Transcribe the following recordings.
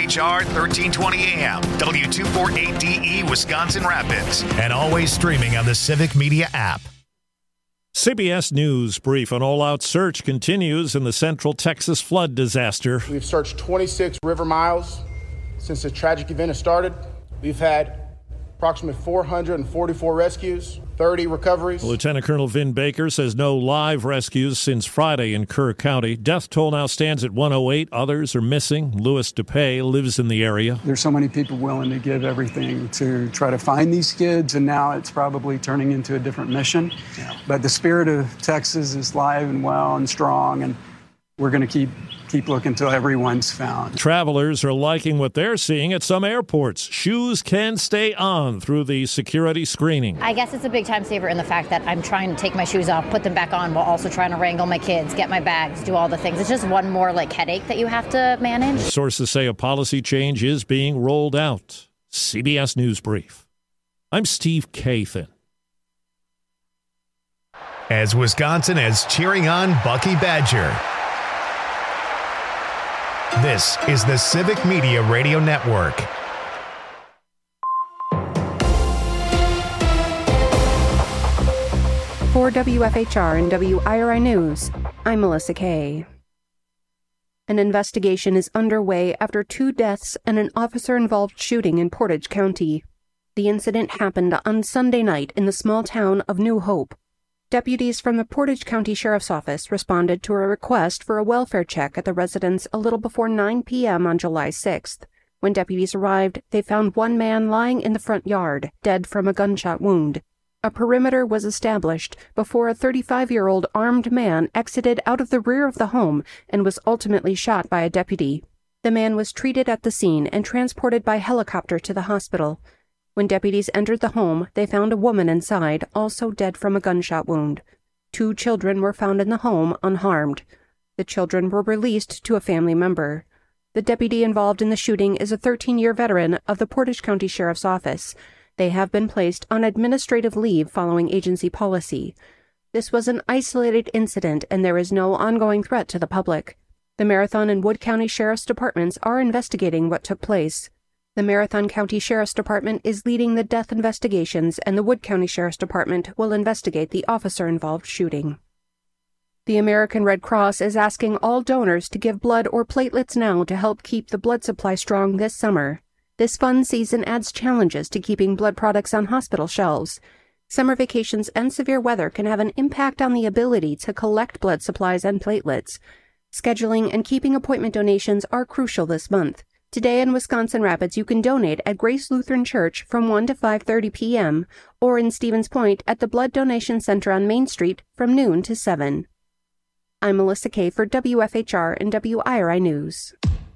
WFHR 1320 AM, W248DE Wisconsin Rapids, and always streaming on the Civic Media app. CBS News brief. An all-out search continues in the Central Texas flood disaster. We've searched 26 river miles since the tragic event has started. We've had approximately 444 rescues, 30 recoveries. Lieutenant Colonel Vin Baker says no live rescues since Friday in Kerr County. Death toll now stands at 108. Others are missing. Louis DePay lives in the area. There's so many people willing to give everything to try to find these kids, and now it's probably turning into a different mission. Yeah. But the spirit of Texas is live and well and strong, and we're going to keep looking until everyone's found. Travelers are liking what they're seeing at some airports. Shoes can stay on through the security screening. I guess it's a big time saver in the fact that I'm trying to take my shoes off, put them back on, while also trying to wrangle my kids, get my bags, do all the things. It's just one more headache that you have to manage. Sources say a policy change is being rolled out. CBS News Brief. I'm Steve Kathan. As Wisconsin is cheering on Bucky Badger. This is the Civic Media Radio Network. For WFHR and WIRI News, I'm Melissa Kay. An investigation is underway after 2 deaths and an officer-involved shooting in Portage County. The incident happened on Sunday night in the small town of New Hope. Deputies from the Portage County Sheriff's Office responded to a request for a welfare check at the residence a little before 9 p.m. on July 6th. When deputies arrived, they found one man lying in the front yard, dead from a gunshot wound. A perimeter was established before a 35-year-old armed man exited out of the rear of the home and was ultimately shot by a deputy. The man was treated at the scene and transported by helicopter to the hospital. When deputies entered the home, they found a woman inside, also dead from a gunshot wound. 2 children were found in the home unharmed. The children were released to a family member. The deputy involved in the shooting is a 13-year veteran of the Portage County Sheriff's Office. They have been placed on administrative leave following agency policy. This was an isolated incident, and there is no ongoing threat to the public. The Marathon and Wood County Sheriff's Departments are investigating what took place. The Marathon County Sheriff's Department is leading the death investigations, and the Wood County Sheriff's Department will investigate the officer-involved shooting. The American Red Cross is asking all donors to give blood or platelets now to help keep the blood supply strong this summer. This fun season adds challenges to keeping blood products on hospital shelves. Summer vacations and severe weather can have an impact on the ability to collect blood supplies and platelets. Scheduling and keeping appointment donations are crucial this month. Today in Wisconsin Rapids, you can donate at Grace Lutheran Church from 1 to 5:30 p.m. or in Stevens Point at the Blood Donation Center on Main Street from noon to 7. I'm Melissa Kay for WFHR and WIRI News.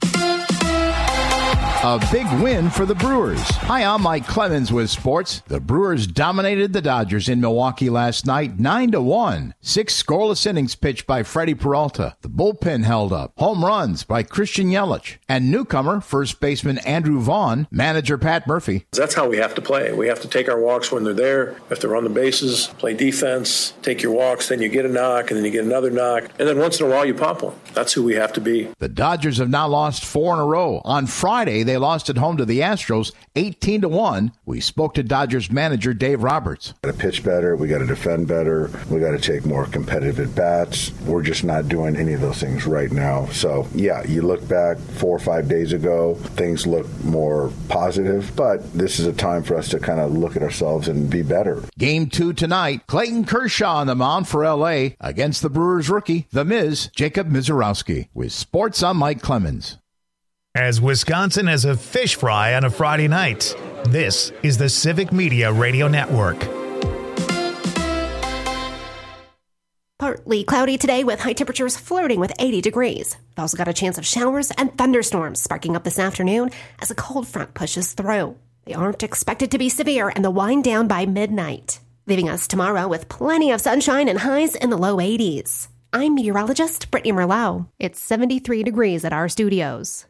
A big win for the Brewers. Hi, I'm Mike Clemens with sports. The Brewers dominated the Dodgers in Milwaukee last night, 9-1. 6 scoreless innings pitched by Freddie Peralta. The bullpen held up. Home runs by Christian Yelich. And newcomer, first baseman Andrew Vaughn, manager Pat Murphy. That's how we have to play. We have to take our walks when they're there. We have to run the bases, play defense, take your walks, then you get a knock, and then you get another knock. And then once in a while, you pop one. That's who we have to be. The Dodgers have now lost 4 in a row. On Friday, they lost at home to the Astros, 18-1. We spoke to Dodgers manager Dave Roberts. We got to pitch better. We got to defend better. We got to take more competitive at-bats. We're just not doing any of those things right now. So, yeah, you look back 4 or 5 days ago, things look more positive, but this is a time for us to kind of look at ourselves and be better. Game 2 tonight, Clayton Kershaw on the mound for L.A. against the Brewers rookie, The Miz, Jacob Mizorowski. With sports, I'm Mike Clemens. As Wisconsin has a fish fry on a Friday night, this is the Civic Media Radio Network. Partly cloudy today with high temperatures flirting with 80 degrees. We've also got a chance of showers and thunderstorms sparking up this afternoon as a cold front pushes through. They aren't expected to be severe and they'll wind down by midnight, leaving us tomorrow with plenty of sunshine and highs in the low 80s. I'm meteorologist Brittany Merlot. It's 73 degrees at our studios.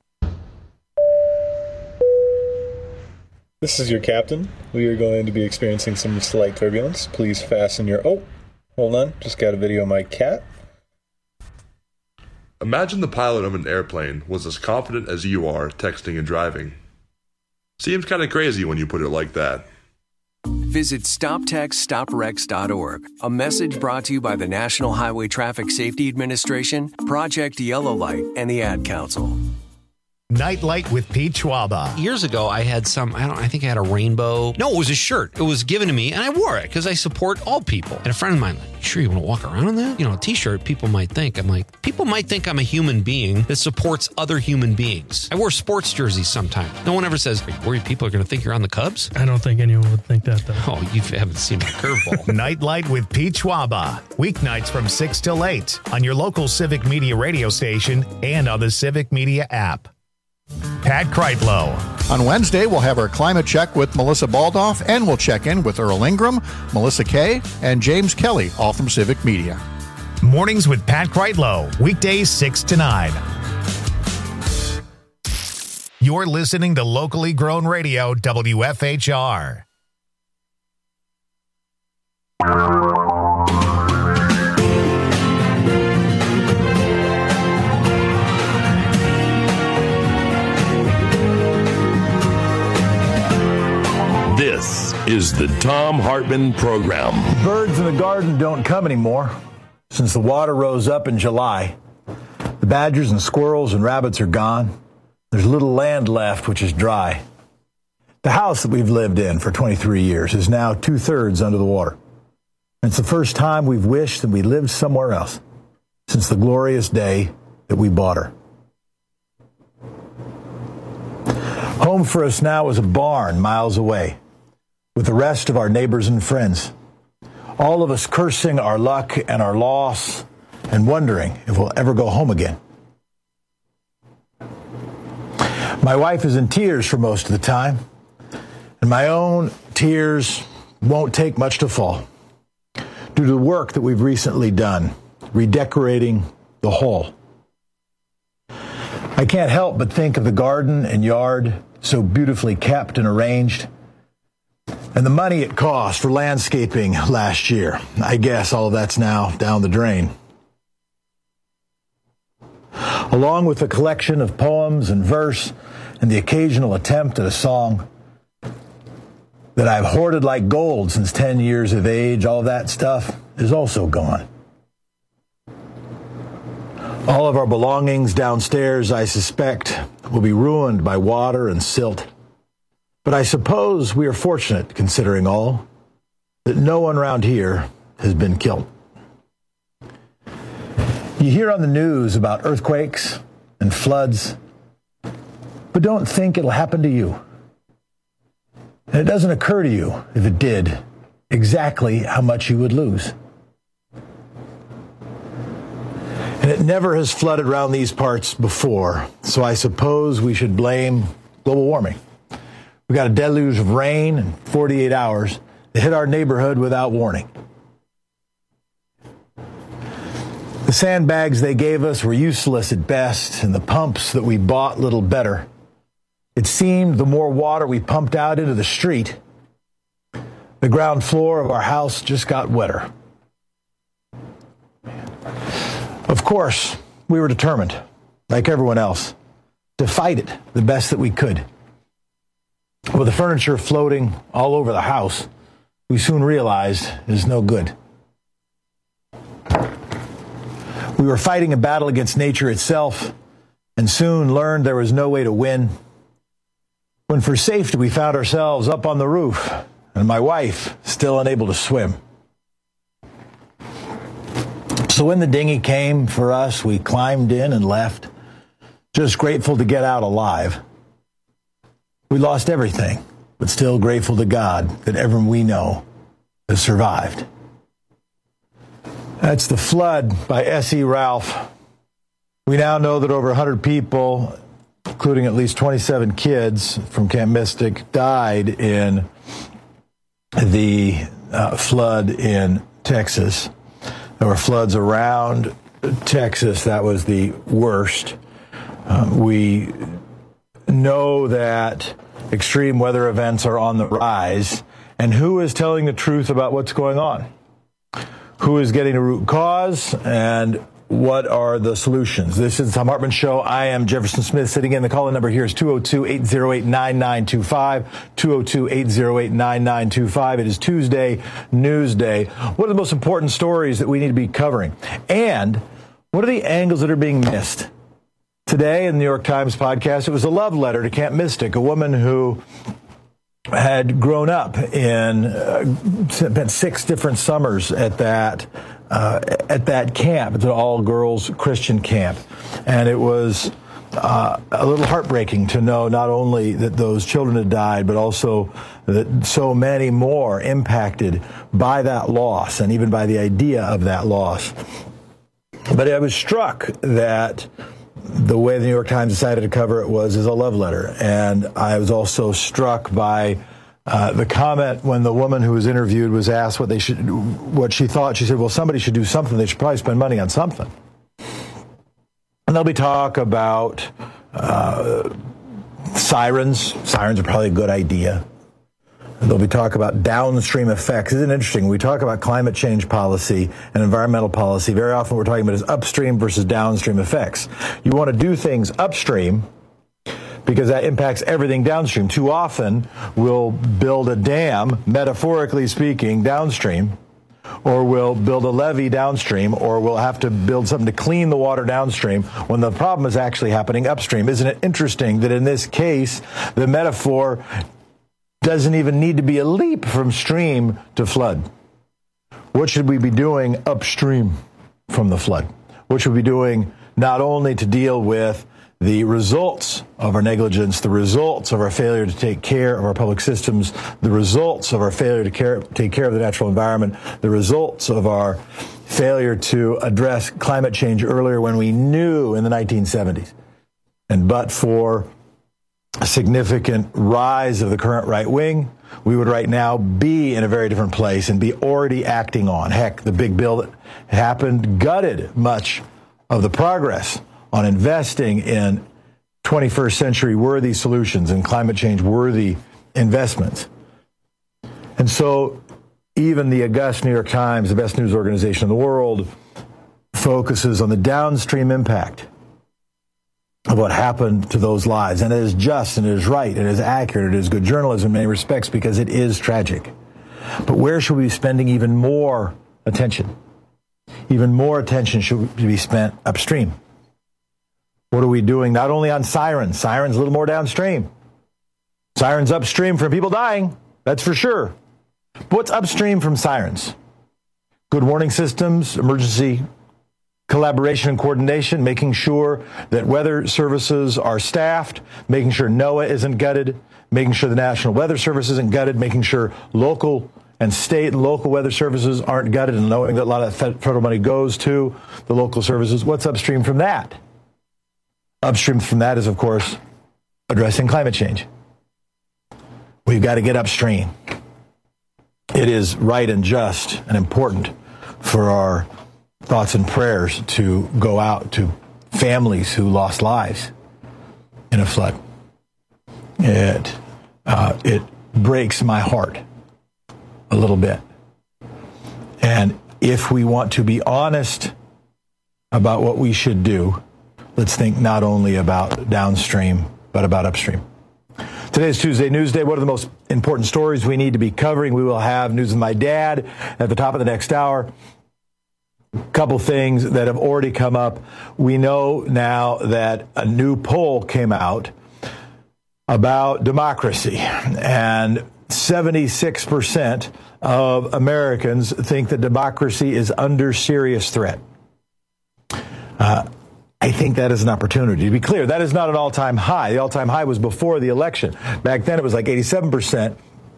This is your captain. We are going to be experiencing some slight turbulence. Please fasten your... Oh, hold on. Just got a video of my cat. Imagine the pilot of an airplane was as confident as you are texting and driving. Seems kind of crazy when you put it like that. Visit StopTextStopWrecks.org. A message brought to you by the National Highway Traffic Safety Administration, Project Yellow Light, and the Ad Council. Nightlight with Pete Schwaba. Years ago, I had I think I had a rainbow. No, it was a shirt. It was given to me, and I wore it because I support all people. And a friend of mine, like, sure you want to walk around in that? You know, a t-shirt, people might think. I'm like, people might think I'm a human being that supports other human beings. I wear sports jerseys sometimes. No one ever says, are you worried people are going to think you're on the Cubs? I don't think anyone would think that, though. Oh, you haven't seen my curveball. Nightlight with Pete Schwaba. Weeknights from 6 till 8 on your local Civic Media radio station and on the Civic Media app. Pat Kreitlow. On Wednesday, we'll have our climate check with Melissa Baldoff, and we'll check in with Earl Ingram, Melissa Kay, and James Kelly, all from Civic Media. Mornings with Pat Kreitlow, weekdays 6 to 9. You're listening to locally grown radio, WFHR. This is the Thom Hartmann Program. Birds in the garden don't come anymore since the water rose up in July. The badgers and squirrels and rabbits are gone. There's little land left, which is dry. The house that we've lived in for 23 years is now 2/3 under the water. And it's the first time we've wished that we lived somewhere else since the glorious day that we bought her. Home for us now is a barn miles away, with the rest of our neighbors and friends, all of us cursing our luck and our loss and wondering if we'll ever go home again. My wife is in tears for most of the time, and my own tears won't take much to fall due to the work that we've recently done, redecorating the hall. I can't help but think of the garden and yard so beautifully kept and arranged, and the money it cost for landscaping last year. I guess all of that's now down the drain. Along with a collection of poems and verse and the occasional attempt at a song that I've hoarded like gold since 10 years of age, all of that stuff is also gone. All of our belongings downstairs, I suspect, will be ruined by water and silt. But I suppose we are fortunate, considering all, that no one around here has been killed. You hear on the news about earthquakes and floods, but don't think it'll happen to you. And it doesn't occur to you, if it did, exactly how much you would lose. And it never has flooded around these parts before, so I suppose we should blame global warming. We got a deluge of rain in 48 hours that hit our neighborhood without warning. The sandbags they gave us were useless at best, and the pumps that we bought little better. It seemed the more water we pumped out into the street, the ground floor of our house just got wetter. Of course, we were determined, like everyone else, to fight it the best that we could. With the furniture floating all over the house, we soon realized it is no good. We were fighting a battle against nature itself, and soon learned there was no way to win. When for safety we found ourselves up on the roof, and my wife still unable to swim. So when the dinghy came for us, we climbed in and left, just grateful to get out alive. We lost everything, but still grateful to God that everyone we know has survived. That's The Flood by S.E. Ralph. We now know that over 100 people, including at least 27 kids from Camp Mystic, died in the flood in Texas. There were floods around Texas. That was the worst. We know that extreme weather events are on the rise. And who is telling the truth about what's going on? Who is getting a root cause? And what are the solutions? This is the Thom Hartmann Show. I am Jefferson Smith sitting in. The call-in number here is 202-808-9925, 202-808-9925. It is Tuesday, News Day. What are the most important stories that we need to be covering? And what are the angles that are being missed? Today in the New York Times podcast, it was a love letter to Camp Mystic, a woman who had grown up in, spent 6 different summers at that camp. It's an all-girls Christian camp. And it was a little heartbreaking to know not only that those children had died, but also that so many more impacted by that loss and even by the idea of that loss. But I was struck that the way the New York Times decided to cover it was as a love letter. And I was also struck by the comment when the woman who was interviewed was asked what she thought. She said, well, somebody should do something. They should probably spend money on something. And there'll be talk about sirens. Sirens are probably a good idea. There'll be talk about downstream effects. Isn't it interesting? When we talk about climate change policy and environmental policy, very often what we're talking about is upstream versus downstream effects. You want to do things upstream because that impacts everything downstream. Too often, we'll build a dam, metaphorically speaking, downstream, or we'll build a levee downstream, or we'll have to build something to clean the water downstream when the problem is actually happening upstream. Isn't it interesting that in this case, the metaphor doesn't even need to be a leap from stream to flood? What should we be doing upstream from the flood? What should we be doing not only to deal with the results of our negligence, the results of our failure to take care of our public systems, the results of our failure to take care of the natural environment, the results of our failure to address climate change earlier when we knew in the 1970s. And but for a significant rise of the current right wing, we would right now be in a very different place and be already acting on. Heck, the big bill that happened gutted much of the progress on investing in 21st century worthy solutions and climate change worthy investments. And so even the august New York Times, the best news organization in the world, focuses on the downstream impact of what happened to those lives. And it is just, and it is right, and it is accurate, it is good journalism in many respects because it is tragic. But where should we be spending even more attention? Even more attention should be spent upstream. What are we doing not only on sirens? Sirens a little more downstream. Sirens upstream from people dying, that's for sure. But what's upstream from sirens? Good warning systems, emergency collaboration and coordination, making sure that weather services are staffed, making sure NOAA isn't gutted, making sure the National Weather Service isn't gutted, making sure local and state and local weather services aren't gutted, and knowing that a lot of federal money goes to the local services. What's upstream from that? Upstream from that is, of course, addressing climate change. We've got to get upstream. It is right and just and important for our thoughts and prayers to go out to families who lost lives in a flood. It breaks my heart a little bit. And if we want to be honest about what we should do, let's think not only about downstream, but about upstream. Today is Tuesday, News Day. What are the most important stories we need to be covering? We will have News with My Dad at the top of the next hour. A couple things that have already come up. We know now that a new poll came out about democracy, and 76% of Americans think that democracy is under serious threat. I think that is an opportunity. To be clear, that is not an all-time high. The all-time high was before the election. Back then, it was like 87%.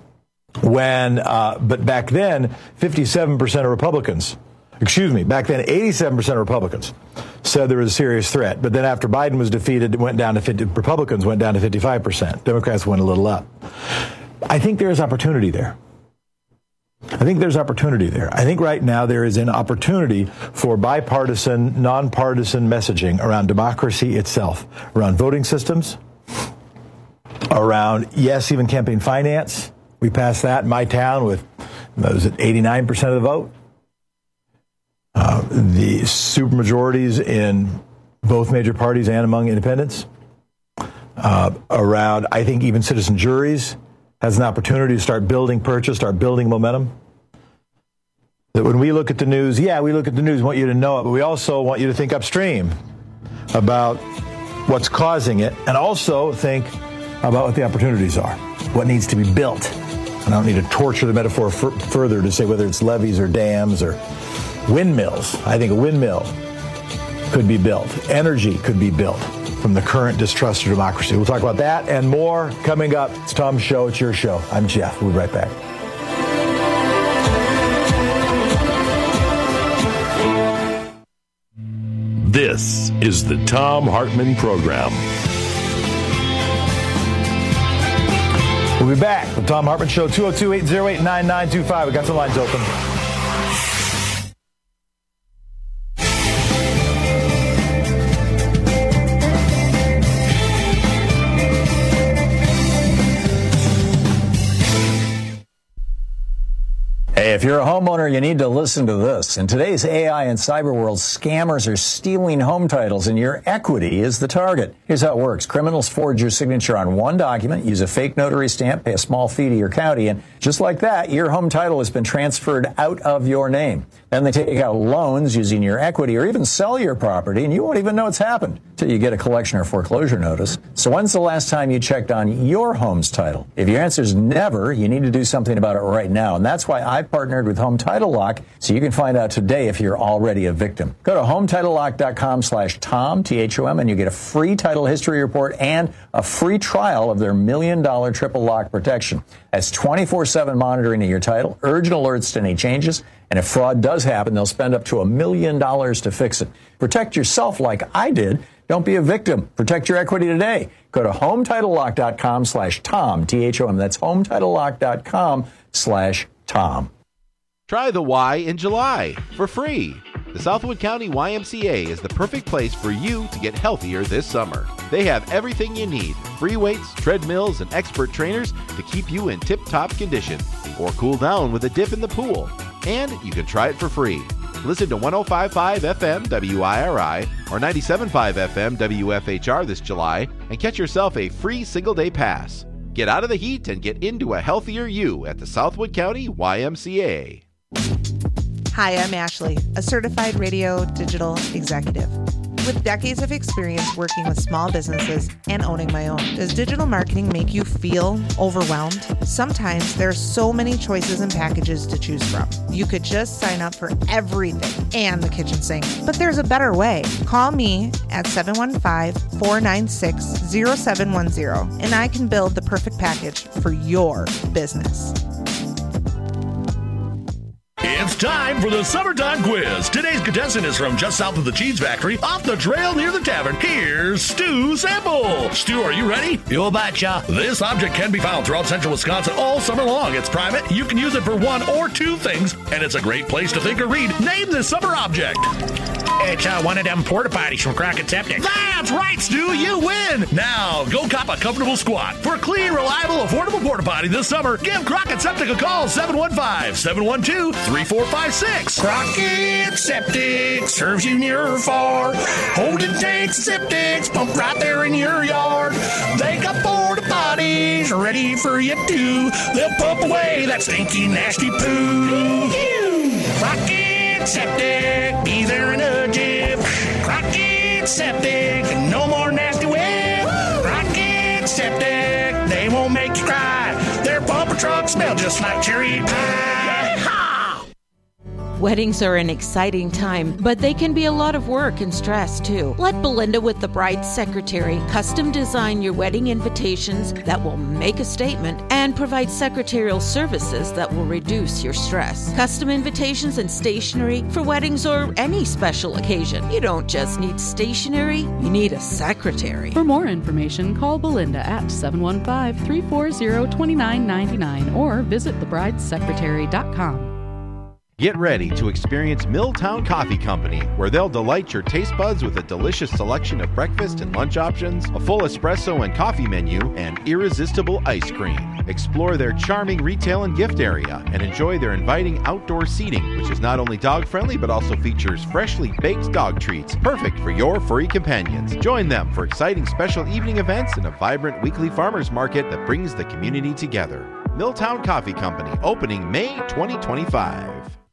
But back then, 57% of Republicans, back then, 87% of Republicans said there was a serious threat. But then after Biden was defeated, it went down to 50. Republicans went down to 55%. Democrats went a little up. I think there is opportunity there. I think right now there is an opportunity for bipartisan, nonpartisan messaging around democracy itself, around voting systems, around, yes, even campaign finance. We passed that in my town with, was it 89% of the vote? the supermajorities in both major parties and among independents. Around, I think, even citizen juries has an opportunity to start building purchase, start building momentum. That when we look at the news, we look at the news, want you to know it, but we also want you to think upstream about what's causing it, and also think about what the opportunities are, what needs to be built. And I don't need to torture the metaphor further to say whether it's levees or dams or windmills. I think a windmill could be built. Energy could be built from the current distrust of democracy. We'll talk about that and more coming up. It's Tom's show. It's your show. I'm Jeff. We'll be right back. This is the Thom Hartmann Program. We'll be back with Thom Hartmann Show, 202-808-9925. We got some lines open. Hey, if you're a homeowner, you need to listen to this. In today's AI and cyber world, scammers are stealing home titles, and your equity is the target. Here's how it works. Criminals forge your signature on one document, use a fake notary stamp, pay a small fee to your county, and just like that, your home title has been transferred out of your name. Then they take out loans using your equity or even sell your property, and you won't even know it's happened until you get a collection or foreclosure notice. So when's the last time you checked on your home's title? If your answer is never, you need to do something about it right now. And that's why I partnered with Home Title Lock, so you can find out today if you're already a victim. Go to HometitleLock.com/Tom, T-H-O-M, and you get a free title history report and a free trial of their $1 million triple lock protection. That's 24/7 monitoring of your title, urgent alerts to any changes, and if fraud does happen, they'll spend up to $1 million to fix it. Protect yourself like I did. Don't be a victim. Protect your equity today. Go to HometitleLock.com/Tom, T-H-O-M. That's HometitleLock.com/Tom. Try the Y in July for free. The Southwood County YMCA is the perfect place for you to get healthier this summer. They have everything you need, free weights, treadmills, and expert trainers to keep you in tip-top condition, or cool down with a dip in the pool. And you can try it for free. Listen to 105.5 FM WIRI or 97.5 FM WFHR this July and catch yourself a free single-day pass. Get out of the heat and get into a healthier you at the Southwood County YMCA. Hi, I'm Ashley, a certified radio digital executive. With decades of experience working with small businesses and owning my own, does digital marketing make you feel overwhelmed? Sometimes there are so many choices and packages to choose from. You could just sign up for everything and the kitchen sink. But there's a better way. Call me at 715-496-0710 and I can build the perfect package for your business. It's time for the Summertime Quiz. Today's contestant is from just south of the Cheese Factory, off the trail near the tavern. Here's Stu Sample. Stu, are you ready? You betcha. This object can be found throughout central Wisconsin all summer long. It's private. You can use it for one or two things, and it's a great place to think or read. Name this summer object. It's one of them porta potties from Crockett Septic. That's right, Stu. You win. Now, go cop a comfortable squat. For a clean, reliable, affordable porta potty this summer, give Crockett Septic a call, 715-712-3456. Crockett Septic serves you near or far. Holding tanks, septics, pump right there in your yard. They got porta potties ready for you too. They'll pump away that stinky, nasty poo. Crockett Septic, be there in a jiff. Crockett Septic, no more nasty whip. Crockett Septic, they won't make you cry. Their bumper trucks smell just like cherry pie. Weddings are an exciting time, but they can be a lot of work and stress too. Let Belinda with the Bride's Secretary custom design your wedding invitations that will make a statement and provide secretarial services that will reduce your stress. Custom invitations and stationery for weddings or any special occasion. You don't just need stationery, you need a secretary. For more information, call Belinda at 715-340-2999 or visit thebridesecretary.com. Get ready to experience Milltown Coffee Company, where they'll delight your taste buds with a delicious selection of breakfast and lunch options, a full espresso and coffee menu, and irresistible ice cream. Explore their charming retail and gift area and enjoy their inviting outdoor seating, which is not only dog-friendly but also features freshly baked dog treats, perfect for your furry companions. Join them for exciting special evening events and a vibrant weekly farmers market that brings the community together. Milltown Coffee Company, opening May 2025.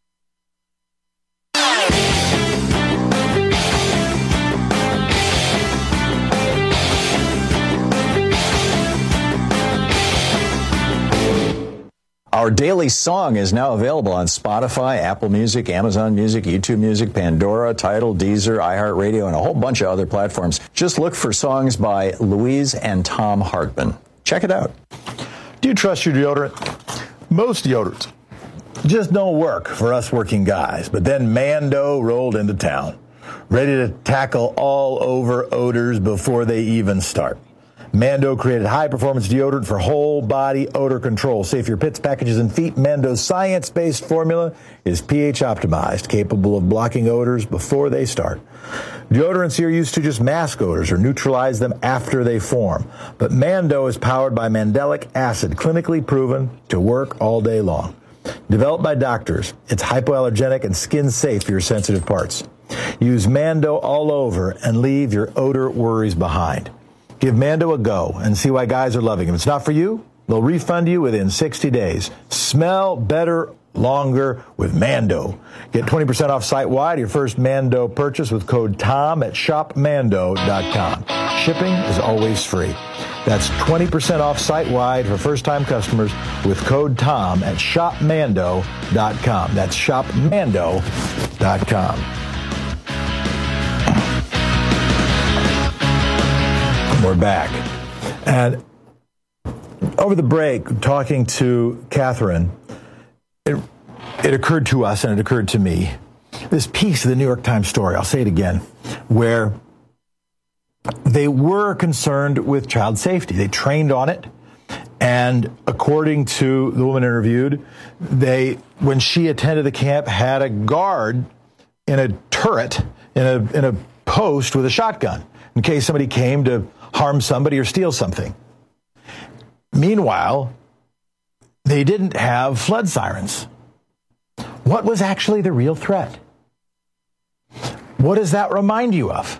Our daily song is now available on Spotify, Apple Music, Amazon Music, YouTube Music, Pandora, Tidal, Deezer, iHeartRadio, and a whole bunch of other platforms. Just look for songs by Louise and Tom Hartman. Check it out. Do you trust your deodorant? Most deodorants just don't work for us working guys. But then Mando rolled into town, ready to tackle all over odors before they even start. Mando created high-performance deodorant for whole-body odor control. Safe for your pits, packages, and feet. Mando's science-based formula is pH-optimized, capable of blocking odors before they start. Deodorants here used to just mask odors or neutralize them after they form. But Mando is powered by mandelic acid, clinically proven to work all day long. Developed by doctors, it's hypoallergenic and skin-safe for your sensitive parts. Use Mando all over and leave your odor worries behind. Give Mando a go and see why guys are loving him. If it's not for you, they'll refund you within 60 days. Smell better longer with Mando. Get 20% off site-wide your first Mando purchase with code TOM at shopmando.com. Shipping is always free. That's 20% off site-wide for first-time customers with code TOM at shopmando.com. That's shopmando.com. We're back. And over the break, talking to Catherine, it occurred to us and it occurred to me, this piece of the New York Times story, I'll say it again, where they were concerned with child safety. They trained on it. And according to the woman interviewed, they, when she attended the camp, had a guard in a turret, in a post with a shotgun in case somebody came to harm somebody or steal something. Meanwhile, they didn't have flood sirens. What was actually the real threat? What does that remind you of?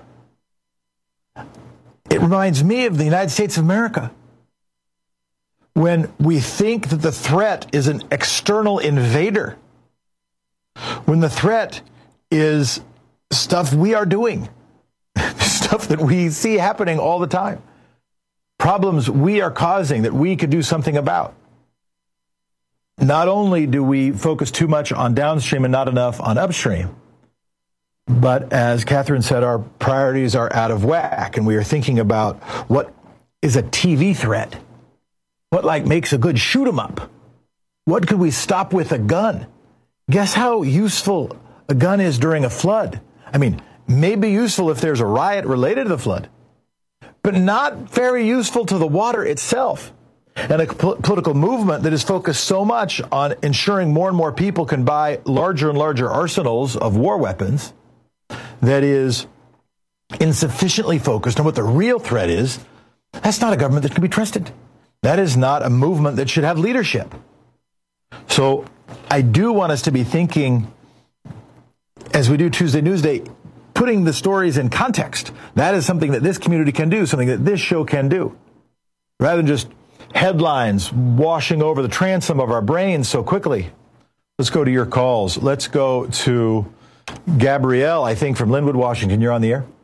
It reminds me of the United States of America. When we think that the threat is an external invader, when the threat is stuff we are doing, stuff that we see happening all the time, problems we are causing that we could do something about. Not only do we focus too much on downstream and not enough on upstream, but as Catherine said, our priorities are out of whack, and we are thinking about what is a TV threat. What makes a good shoot 'em up? What could we stop with a gun? Guess how useful a gun is during a flood? I mean, may be useful if there's a riot related to the flood, but not very useful to the water itself. And a political movement that is focused so much on ensuring more and more people can buy larger and larger arsenals of war weapons that is insufficiently focused on what the real threat is, that's not a government that can be trusted. That is not a movement that should have leadership. So I do want us to be thinking, as we do Tuesday Newsday, putting the stories in context. That is something that this community can do, something that this show can do. Rather than just headlines washing over the transom of our brains so quickly. Let's go to your calls. Let's go to Gabrielle, I think, from Linwood, Washington. You're on the air.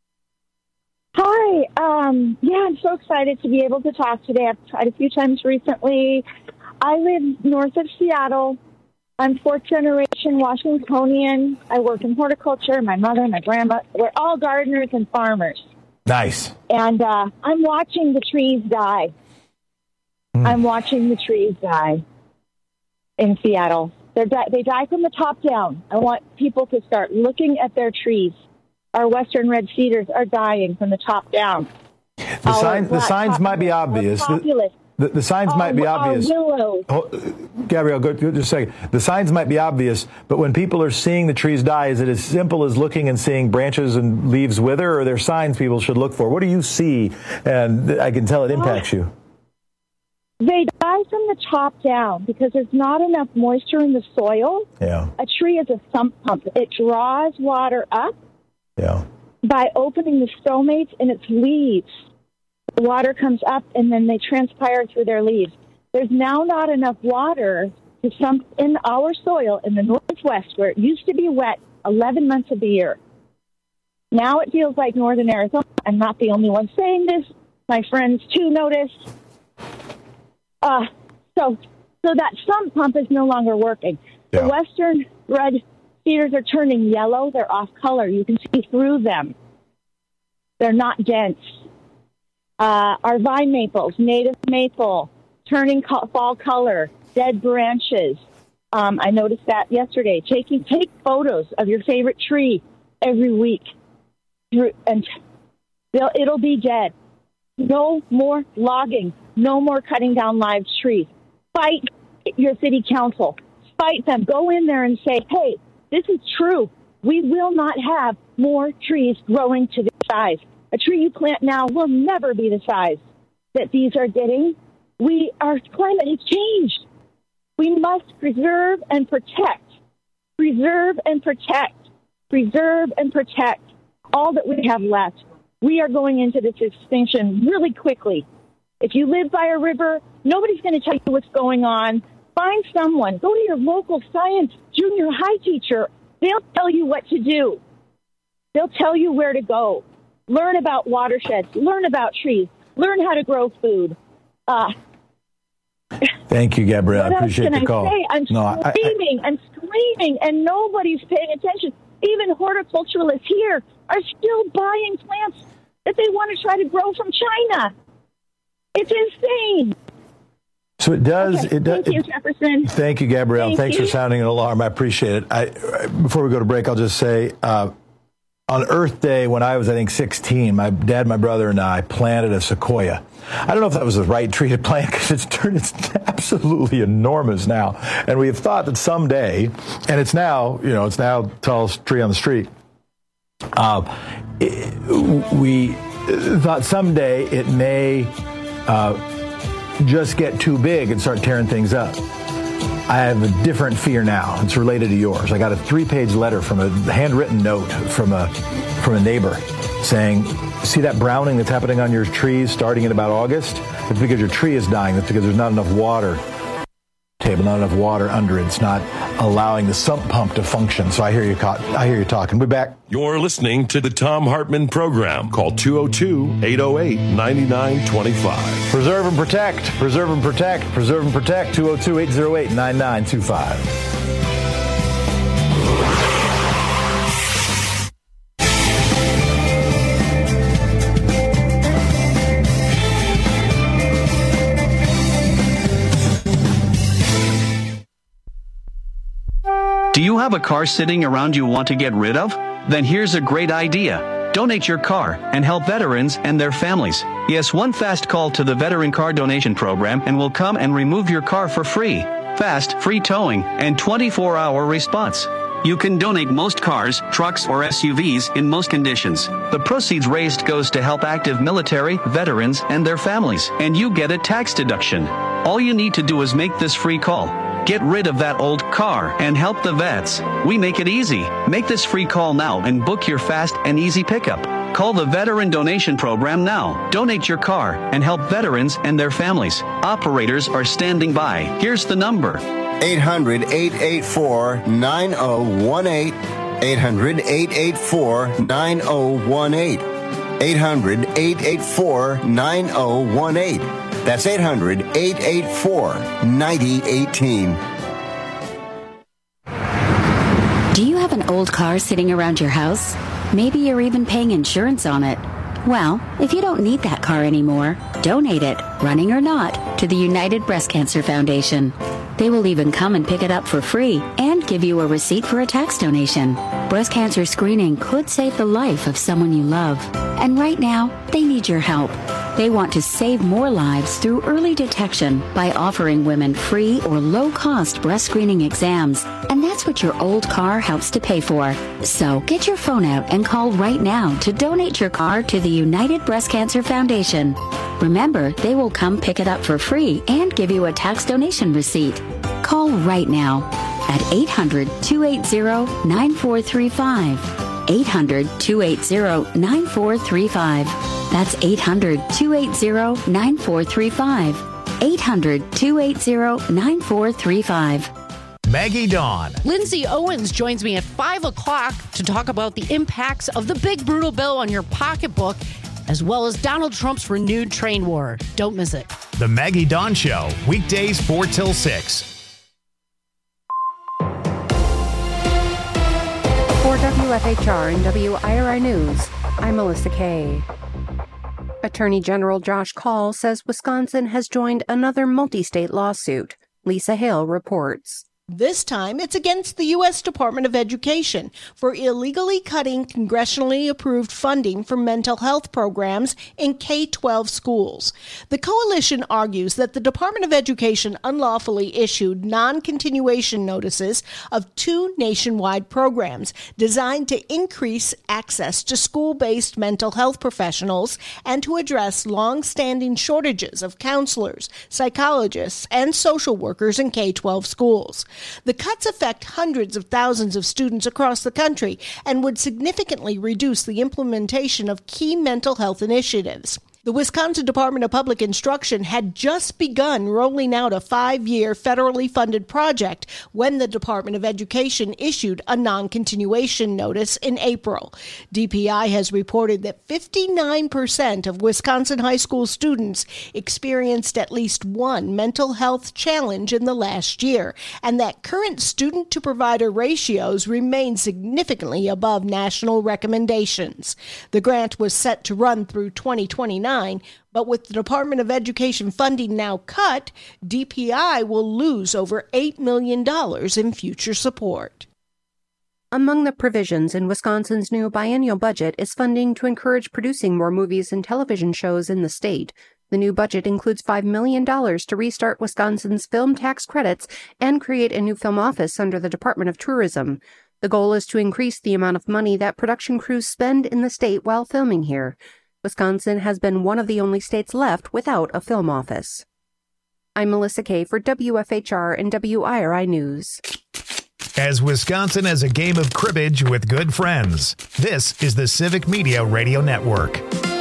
Hi. I'm so excited to be able to talk today. I've tried a few times recently. I live north of Seattle. I'm fourth generation Washingtonian. I work in horticulture. My mother and my grandma, we're all gardeners and farmers. Nice. And I'm watching the trees die. I'm watching the trees die in Seattle. They die from the top down. I want people to start looking at their trees. Our western red cedars are dying from the top down. The signs might be obvious. The signs might be obvious. Gabrielle, go just a second. The signs might be obvious, but when people are seeing the trees die, is it as simple as looking and seeing branches and leaves wither, or are there signs people should look for? What do you see? And I can tell it impacts you. They die from the top down because there's not enough moisture in the soil. Yeah. A tree is a sump pump. It draws water up by opening the stomates in its leaves. The water comes up, and then they transpire through their leaves. There's now not enough water to sump in our soil in the Northwest, where it used to be wet 11 months of the year. Now it feels like northern Arizona. I'm not the only one saying this. My friends, too, noticed. So that sump pump is no longer working. The western red cedars are turning yellow. They're off color. You can see through them. They're not dense. Our vine maples, native maple, turning fall color, dead branches. I noticed that yesterday. Take photos of your favorite tree every week, and it'll be dead. No more logging. No more cutting down live trees. Fight your city council. Fight them. Go in there and say, hey, this is true. We will not have more trees growing to this size. A tree you plant now will never be the size that these are getting. Our climate has changed. We must preserve and protect. Preserve and protect. Preserve and protect all that we have left. We are going into this extinction really quickly. If you live by a river, nobody's going to tell you what's going on. Find someone. Go to your local science junior high teacher. They'll tell you what to do. They'll tell you where to go. Learn about watersheds. Learn about trees. Learn how to grow food. Thank you, Gabrielle. I appreciate the call. I'm screaming, and nobody's paying attention. Even horticulturalists here are still buying plants that they want to try to grow from China. It's insane. So it does. Okay, thank you, Jefferson. Thank you, Gabrielle. Thanks for sounding an alarm. I appreciate it. Before we go to break, I'll just say, on Earth Day, when I was, I think, 16, my dad, my brother, and I planted a sequoia. I don't know if that was the right tree to plant because it's absolutely enormous now. And we have thought that someday, and it's now the tallest tree on the street. We thought someday it may just get too big and start tearing things up. I have a different fear now. It's related to yours. I got a 3-page letter from a handwritten note from a neighbor saying, see that browning that's happening on your trees starting in about August? It's because your tree is dying. That's because there's not enough water. Not enough water under it. It's not allowing the sump pump to function. So I hear you talking. We'll be back. You're listening to the Tom Hartman Program. Call 202-808-9925. Preserve and protect. Preserve and protect. Preserve and protect. 202-808-9925. Do you have a car sitting around you want to get rid of? Then here's a great idea. Donate your car and help veterans and their families. Yes, one fast call to the Veteran Car Donation Program and we'll come and remove your car for free. Fast, free towing, and 24-hour response. You can donate most cars, trucks, or SUVs in most conditions. The proceeds raised goes to help active military, veterans, and their families, and you get a tax deduction. All you need to do is make this free call. Get rid of that old car and help the vets. We make it easy. Make this free call now and book your fast and easy pickup. Call the Veteran Donation Program now. Donate your car and help veterans and their families. Operators are standing by. Here's the number. 800-884-9018. 800-884-9018. 800-884-9018. That's 800-884-9018. Do you have an old car sitting around your house? Maybe you're even paying insurance on it. Well, if you don't need that car anymore, donate it, running or not, to the United Breast Cancer Foundation. They will even come and pick it up for free and give you a receipt for a tax donation. Breast cancer screening could save the life of someone you love. And right now, they need your help. They want to save more lives through early detection by offering women free or low-cost breast screening exams. And that's what your old car helps to pay for. So get your phone out and call right now to donate your car to the United Breast Cancer Foundation. Remember, they will come pick it up for free and give you a tax donation receipt. Call right now at 800-280-9435. 800-280-9435. That's 800-280-9435. 800-280-9435. Maggie Dawn. Lindsay Owens joins me at 5 o'clock to talk about the impacts of the big brutal bill on your pocketbook, as well as Donald Trump's renewed trade war. Don't miss it. The Maggie Dawn Show, weekdays 4 till 6. For WFHR and WIRI News, I'm Melissa Kay. Attorney General Josh Kaul says Wisconsin has joined another multi-state lawsuit. Lisa Hale reports. This time, it's against the U.S. Department of Education for illegally cutting congressionally approved funding for mental health programs in K-12 schools. The coalition argues that the Department of Education unlawfully issued non-continuation notices of 2 nationwide programs designed to increase access to school-based mental health professionals and to address long-standing shortages of counselors, psychologists, and social workers in K-12 schools. The cuts affect hundreds of thousands of students across the country and would significantly reduce the implementation of key mental health initiatives. The Wisconsin Department of Public Instruction had just begun rolling out a 5-year federally funded project when the Department of Education issued a non-continuation notice in April. DPI has reported that 59% of Wisconsin high school students experienced at least one mental health challenge in the last year, and that current student-to-provider ratios remain significantly above national recommendations. The grant was set to run through 2029. But with the Department of Education funding now cut, DPI will lose over $8 million in future support. Among the provisions in Wisconsin's new biennial budget is funding to encourage producing more movies and television shows in the state. The new budget includes $5 million to restart Wisconsin's film tax credits and create a new film office under the Department of Tourism. The goal is to increase the amount of money that production crews spend in the state while filming here. Wisconsin has been one of the only states left without a film office. I'm Melissa Kay for WFHR and WIRI News. As Wisconsin has a game of cribbage with good friends, this is the Civic Media Radio Network.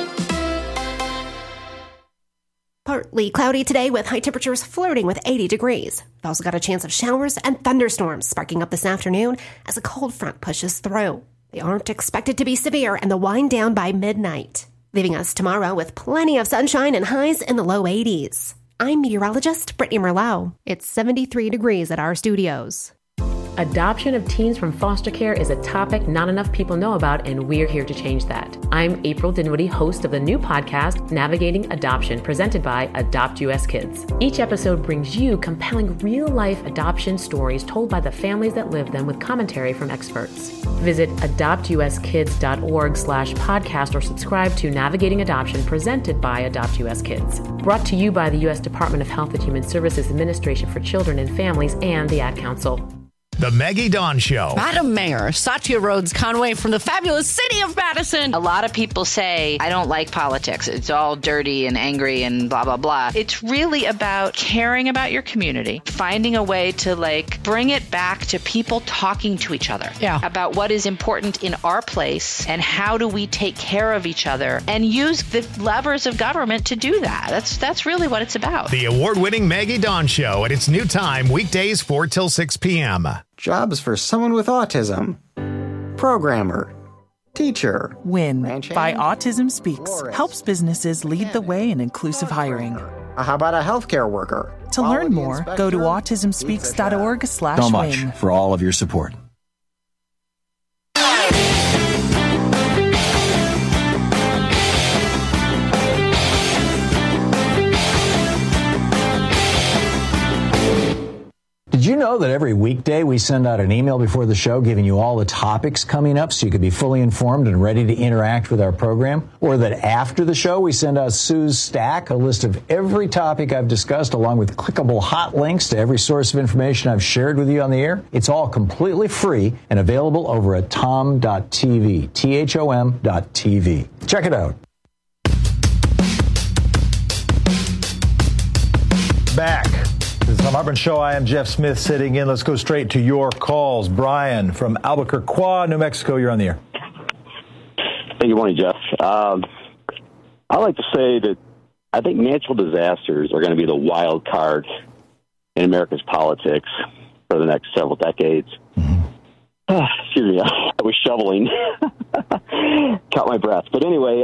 Partly cloudy today with high temperatures flirting with 80 degrees. We've also got a chance of showers and thunderstorms sparking up this afternoon as a cold front pushes through. They aren't expected to be severe and they'll wind down by midnight, leaving us tomorrow with plenty of sunshine and highs in the low 80s. I'm meteorologist Brittany Merlot. It's 73 degrees at our studios. Adoption of teens from foster care is a topic not enough people know about, and we're here to change that. I'm April Dinwiddie, host of the new podcast, Navigating Adoption, presented by Adopt US Kids. Each episode brings you compelling real-life adoption stories told by the families that live them with commentary from experts. Visit adoptuskids.org/podcast or subscribe to Navigating Adoption, presented by Adopt US Kids. Brought to you by the U.S. Department of Health and Human Services Administration for Children and Families and the Ad Council. The Maggie Dawn Show. Madam Mayor, Satya Rhodes Conway from the fabulous city of Madison. A lot of people say, I don't like politics. It's all dirty and angry and blah, blah, blah. It's really about caring about your community, finding a way to bring it back to people talking to each other about what is important in our place and how do we take care of each other and use the levers of government to do that. That's really what it's about. The award-winning Maggie Dawn Show at its new time, weekdays 4 till 6 p.m. Jobs for someone with autism. Programmer. Teacher. WIN by Autism Speaks helps businesses lead the way in inclusive hiring. How about a healthcare worker? To learn more, go to autismspeaks.org/win. So much for all of your support. Did you know that every weekday we send out an email before the show giving you all the topics coming up so you can be fully informed and ready to interact with our program? Or that after the show we send out Sue's Stack, a list of every topic I've discussed along with clickable hot links to every source of information I've shared with you on the air? It's all completely free and available over at tom.tv, THOM.tv. Check it out. Back. This is the Tom Hartman Show. I am Jeff Smith sitting in. Let's go straight to your calls. Brian from Albuquerque, New Mexico. You're on the air. Hey, good morning, Jeff. I like to say that I think natural disasters are going to be the wild card in America's politics for the next several decades. Excuse me, I was shoveling. Caught my breath. But anyway,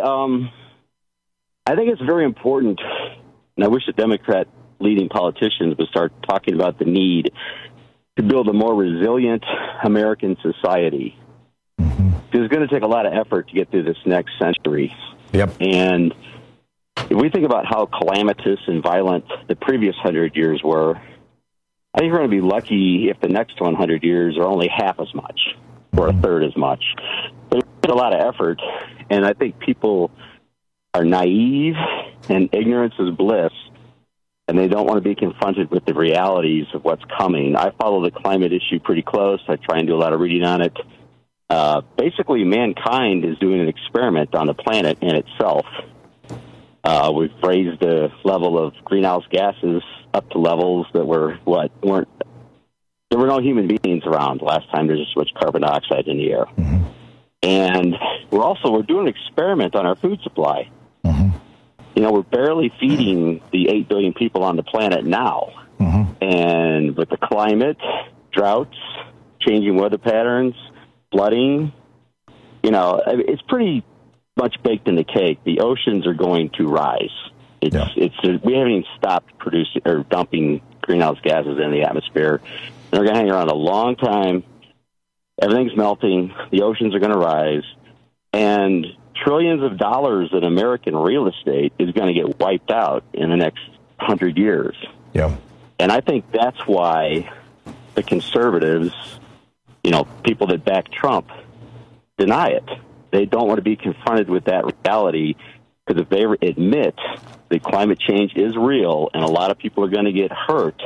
I think it's very important, and I wish the Democrat leading politicians would start talking about the need to build a more resilient American society. It's going to take a lot of effort to get through this next century. Yep. And if we think about how calamitous and violent the previous 100 years were, I think we're going to be lucky if the next 100 years are only half as much or a third as much. But it's a lot of effort, and I think people are naive and ignorance is bliss, and they don't want to be confronted with the realities of what's coming. I follow the climate issue pretty close. I try and do a lot of reading on it. Basically, mankind is doing an experiment on the planet and itself. We've raised the level of greenhouse gases up to levels that there were no human beings around last time there's this much carbon dioxide in the air. And we're doing an experiment on our food supply. You know, we're barely feeding the 8 billion people on the planet now. And with the climate, droughts, changing weather patterns, flooding, you know, it's pretty much baked in the cake. The oceans are going to rise. We haven't even stopped producing or dumping greenhouse gases in the atmosphere. And they're going to hang around a long time. Everything's melting. The oceans are going to rise. And trillions of dollars in American real estate is going to get wiped out in the next 100 years. Yeah. And I think that's why the conservatives, you know, people that back Trump, deny it. They don't want to be confronted with that reality, because if they admit that climate change is real and a lot of people are going to get hurt,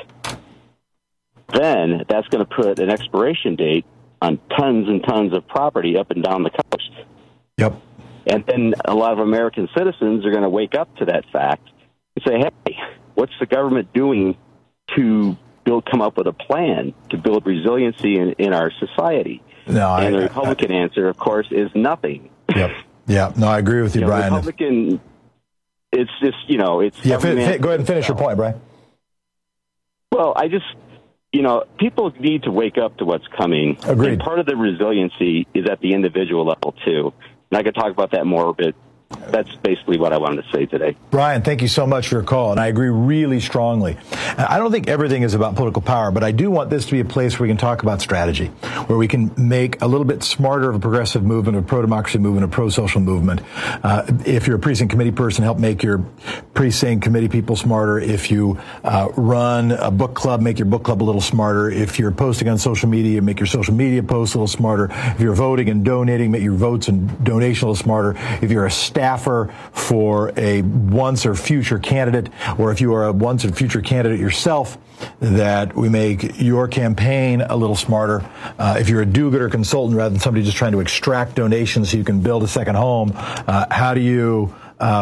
then that's going to put an expiration date on tons and tons of property up and down the coast. Yep. And then a lot of American citizens are going to wake up to that fact and say, hey, what's the government doing to come up with a plan to build resiliency in our society? The Republican answer, of course, is nothing. Yep. Yeah. No, I agree with you, Brian. Republican, it's just, you know, it's... Yeah, go ahead and finish your point, Brian. Well, people need to wake up to what's coming. Agreed. And part of the resiliency is at the individual level, too. And I could talk about that more, but that's basically what I wanted to say today. Brian, thank you so much for your call, and I agree really strongly. I don't think everything is about political power, but I do want this to be a place where we can talk about strategy, where we can make a little bit smarter of a progressive movement, a pro-democracy movement, a pro-social movement. If you're a precinct committee person, help make your precinct committee people smarter. If you run a book club, make your book club a little smarter. If you're posting on social media, make your social media posts a little smarter. If you're voting and donating, make your votes and donation a little smarter. If you're a staffer for a once or future candidate, or if you are a once or future candidate yourself, that we make your campaign a little smarter. If you're a do-gooder consultant rather than somebody just trying to extract donations so you can build a second home, how can you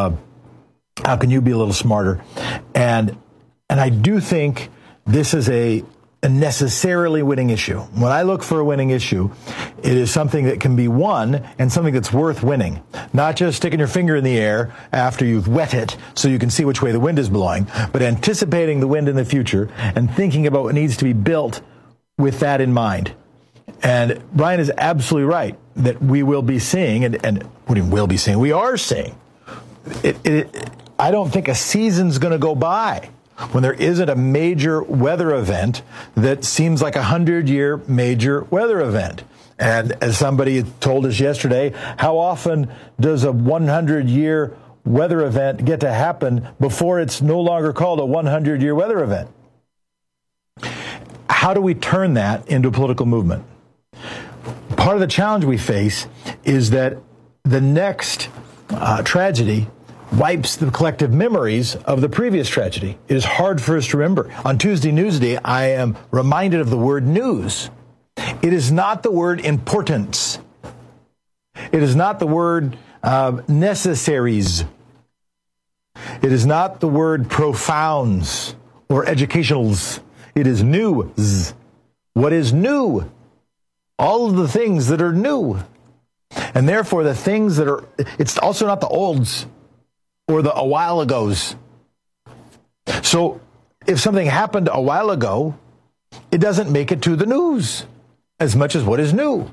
be a little smarter? And I do think this is a necessarily winning issue. When I look for a winning issue, it is something that can be won and something that's worth winning. Not just sticking your finger in the air after you've wet it so you can see which way the wind is blowing, but anticipating the wind in the future and thinking about what needs to be built with that in mind. And Brian is absolutely right that we will be seeing, and what do you will be seeing? We are seeing. I don't think a season's going to go by when there isn't a major weather event that seems like a 100-year major weather event. And as somebody told us yesterday, how often does a 100-year weather event get to happen before it's no longer called a 100-year weather event? how do we turn that into a political movement? Part of the challenge we face is that the next tragedy wipes the collective memories of the previous tragedy. It is hard for us to remember. On Tuesday Newsday, I am reminded of the word news. It is not the word importance. It is not the word necessaries. It is not the word profounds or educationals. It is news. What is new? All of the things that are new. And therefore, the things that are, it's also not the olds or the a while agos. So if something happened a while ago, it doesn't make it to the news as much as what is new.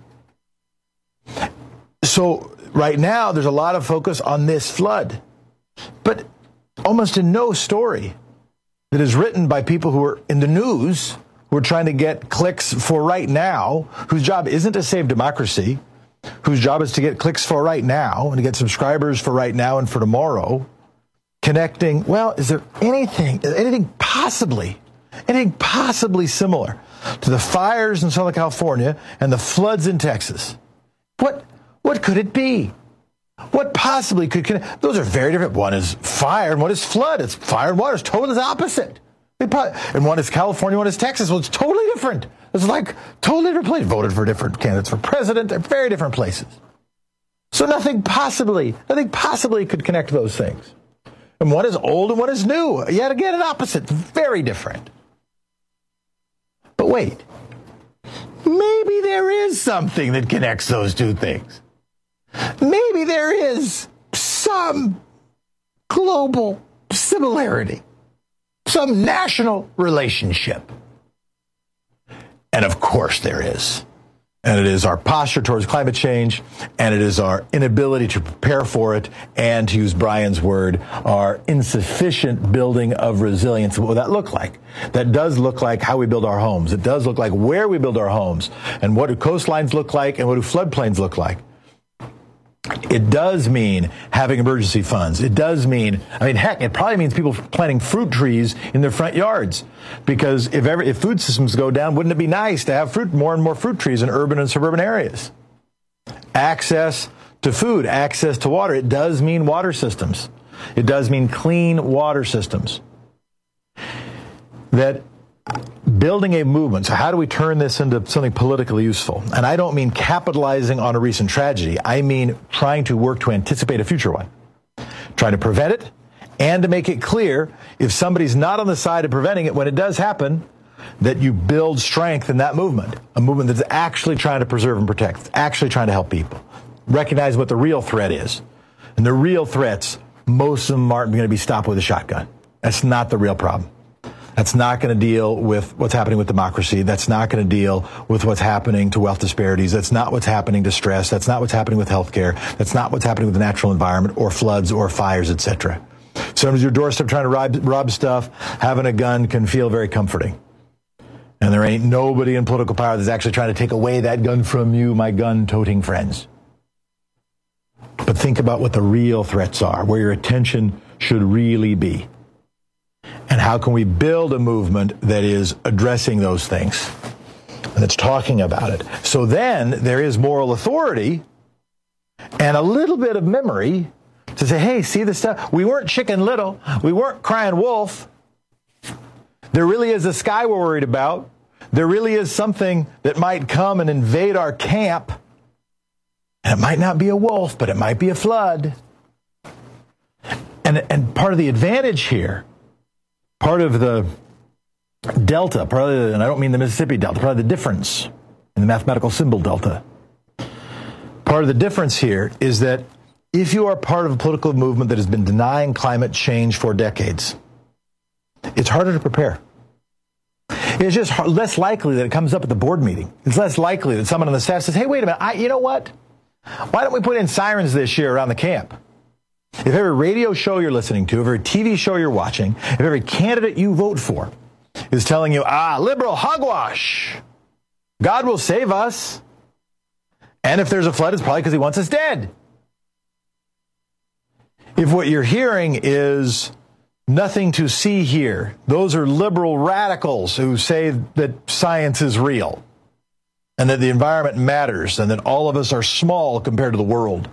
So right now, there's a lot of focus on this flood. But almost in no story that is written by people who are in the news, who are trying to get clicks for right now, whose job isn't to save democracy, whose job is to get clicks for right now and to get subscribers for right now and for tomorrow, connecting, well, is there anything possibly similar to the fires in Southern California and the floods in Texas? What could it be? What possibly could connect? Those are very different. One is fire and one is flood. It's fire and water. It's totally the opposite. And one is California, one is Texas. Well, it's totally different. It's like totally different places. Voted for different candidates for president. They're very different places. So nothing possibly could connect those things. And one is old and one is new. Yet again, an opposite. Very different. But wait. Maybe there is something that connects those two things. Maybe there is some global similarity, some national relationship. And of course there is. And it is our posture towards climate change, and it is our inability to prepare for it, and to use Brian's word, our insufficient building of resilience. What would that look like? That does look like how we build our homes. It does look like where we build our homes, and what do coastlines look like, and what do floodplains look like. It does mean having emergency funds. It does mean, heck, it probably means people planting fruit trees in their front yards. Because if food systems go down, wouldn't it be nice to have more and more fruit trees in urban and suburban areas? Access to food, access to water. It does mean water systems. It does mean clean water systems. That building a movement. So how do we turn this into something politically useful? And I don't mean capitalizing on a recent tragedy. I mean trying to work to anticipate a future one. Trying to prevent it and to make it clear, if somebody's not on the side of preventing it when it does happen, that you build strength in that movement. A movement that's actually trying to preserve and protect, actually trying to help people. Recognize what the real threat is. And the real threats, most of them aren't going to be stopped with a shotgun. That's not the real problem. That's not going to deal with what's happening with democracy. That's not going to deal with what's happening to wealth disparities. That's not what's happening to stress. That's not what's happening with healthcare. That's not what's happening with the natural environment or floods or fires, etc. Sometimes your doorstep trying to rob stuff, having a gun can feel very comforting. And there ain't nobody in political power that's actually trying to take away that gun from you, my gun-toting friends. But think about what the real threats are, where your attention should really be. And how can we build a movement that is addressing those things and that's talking about it? So then there is moral authority and a little bit of memory to say, hey, see the stuff? We weren't Chicken Little. We weren't crying wolf. There really is a sky we're worried about. There really is something that might come and invade our camp. And it might not be a wolf, but it might be a flood. And part of the advantage here, part of the delta, and I don't mean the Mississippi Delta, part of the difference in the mathematical symbol delta. Part of the difference here is that if you are part of a political movement that has been denying climate change for decades, it's harder to prepare. It's just less likely that it comes up at the board meeting. It's less likely that someone on the staff says, hey, wait a minute, you know what? Why don't we put in sirens this year around the camp? If every radio show you're listening to, every TV show you're watching, if every candidate you vote for is telling you, liberal hogwash, God will save us. And if there's a flood, it's probably because he wants us dead. If what you're hearing is Nothing to see here. Those are liberal radicals who say that science is real and that the environment matters and that all of us are small compared to the world.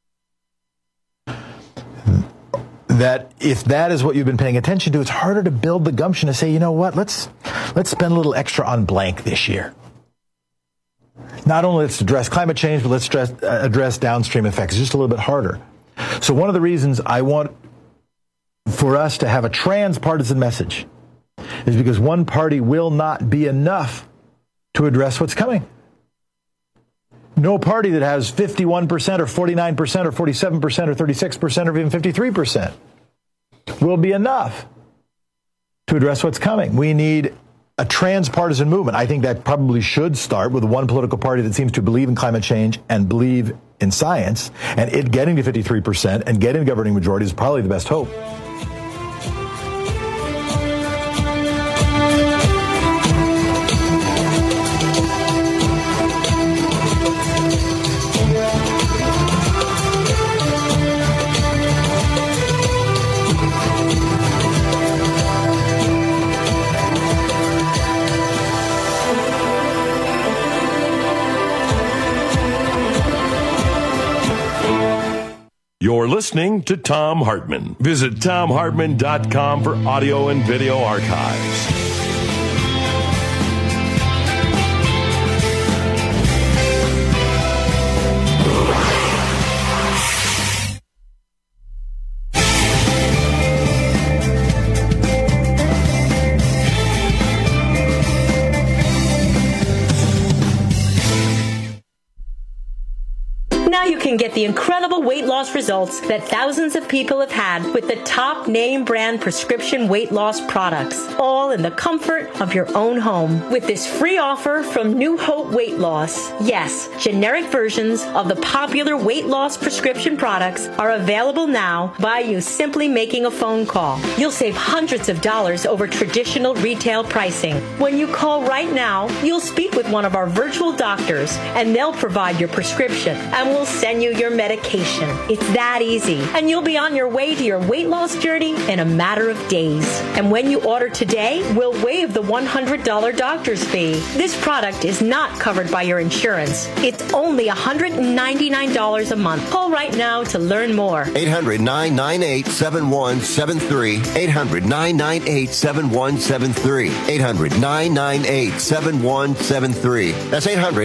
That if that is what you've been paying attention to, it's harder to build the gumption to say, you know what, let's spend a little extra on blank this year. Not only let's address climate change, but let's address downstream effects. It's just a little bit harder. So one of the reasons I want for us to have a transpartisan message is because one party will not be enough to address what's coming. No party that has 51% or 49% or 47% or 36% or even 53% will be enough to address what's coming. We need a transpartisan movement. I think that probably should start with one political party that seems to believe in climate change and believe in science, and it getting to 53% and getting a governing majority is probably the best hope. You're listening to Thom Hartmann. Visit ThomHartmann.com for audio and video archives. Now you can get the incredible weight loss results that thousands of people have had with the top name brand prescription weight loss products, all in the comfort of your own home. With this free offer from New Hope Weight Loss. Yes, generic versions of the popular weight loss prescription products are available now by you simply making a phone call. You'll save hundreds of dollars over traditional retail pricing. When you call right now, you'll speak with one of our virtual doctors and they'll provide your prescription and we'll send you your medication. It's that easy. And you'll be on your way to your weight loss journey in a matter of days. And when you order today, we'll waive the $100 doctor's fee. This product is not covered by your insurance. It's only $199 a month. Call right now to learn more. 800-998-7173. 800-998-7173. 800-998-7173. That's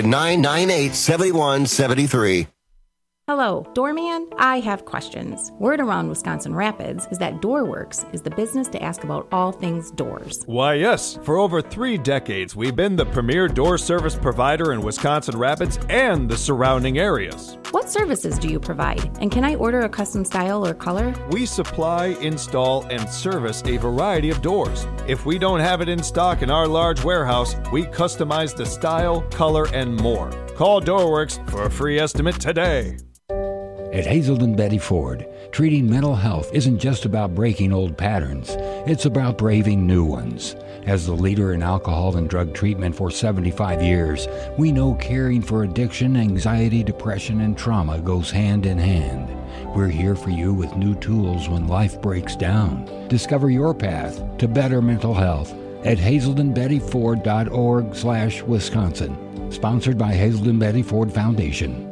800-998-7173. Hello, Doorman. I have questions. Word around Wisconsin Rapids is that DoorWorks is the business to ask about all things doors. Why, yes. For over 3 decades, we've been the premier door service provider in Wisconsin Rapids and the surrounding areas. What services do you provide? And can I order a custom style or color? We supply, install, and service a variety of doors. If we don't have it in stock in our large warehouse, we customize the style, color, and more. Call DoorWorks for a free estimate today. At Hazelden Betty Ford, treating mental health isn't just about breaking old patterns. It's about braving new ones. As the leader in alcohol and drug treatment for 75 years, we know caring for addiction, anxiety, depression, and trauma goes hand in hand. We're here for you with new tools when life breaks down. Discover your path to better mental health at hazeldenbettyford.org/Wisconsin. Sponsored by Hazelden Betty Ford Foundation.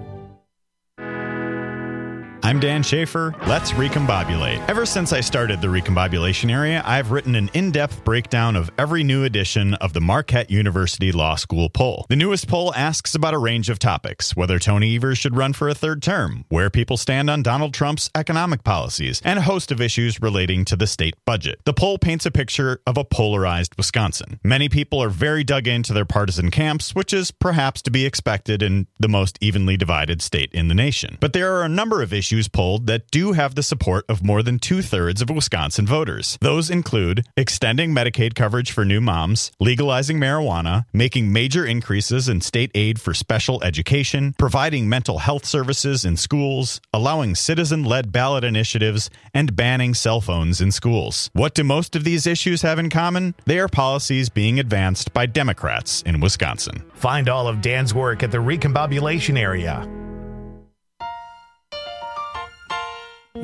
I'm Dan Schaefer. Let's recombobulate. Ever since I started the recombobulation area, I've written an in-depth breakdown of every new edition of the Marquette University Law School poll. The newest poll asks about a range of topics: whether Tony Evers should run for a third term, where people stand on Donald Trump's economic policies, and a host of issues relating to the state budget. The poll paints a picture of a polarized Wisconsin. Many people are very dug into their partisan camps, which is perhaps to be expected in the most evenly divided state in the nation. But there are a number of issues polled that do have the support of more than 2/3 of Wisconsin voters. Those include extending Medicaid coverage for new moms, legalizing marijuana, making major increases in state aid for special education, providing mental health services in schools, allowing citizen-led ballot initiatives, and banning cell phones in schools. What do most of these issues have in common? They are policies being advanced by Democrats in Wisconsin. Find all of Dan's work at the Recombobulation Area.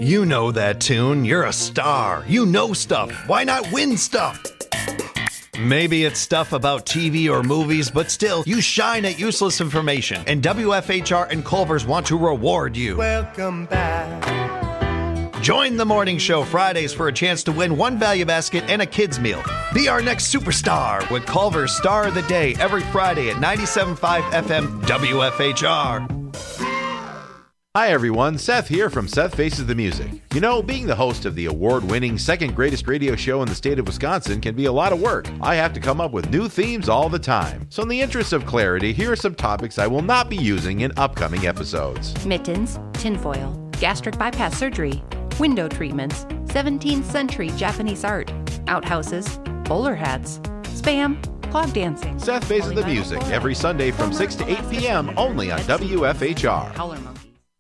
You know that tune. You're a star. You know stuff. Why not win stuff? Maybe it's stuff about TV or movies, but still, you shine at useless information. And WFHR and Culver's want to reward you. Welcome back. Join the morning show Fridays for a chance to win one value basket and a kid's meal. Be our next superstar with Culver's Star of the Day every Friday at 97.5 FM WFHR. Hi everyone, Seth here from Seth Faces the Music. You know, being the host of the award-winning second greatest radio show in the state of Wisconsin can be a lot of work. I have to come up with new themes all the time. So in the interest of clarity, here are some topics I will not be using in upcoming episodes. Mittens, tinfoil, gastric bypass surgery, window treatments, 17th century Japanese art, outhouses, bowler hats, spam, clog dancing. Seth Faces the Music every Sunday from 6 to 8 p.m. only on WFHR. Howler monkeys.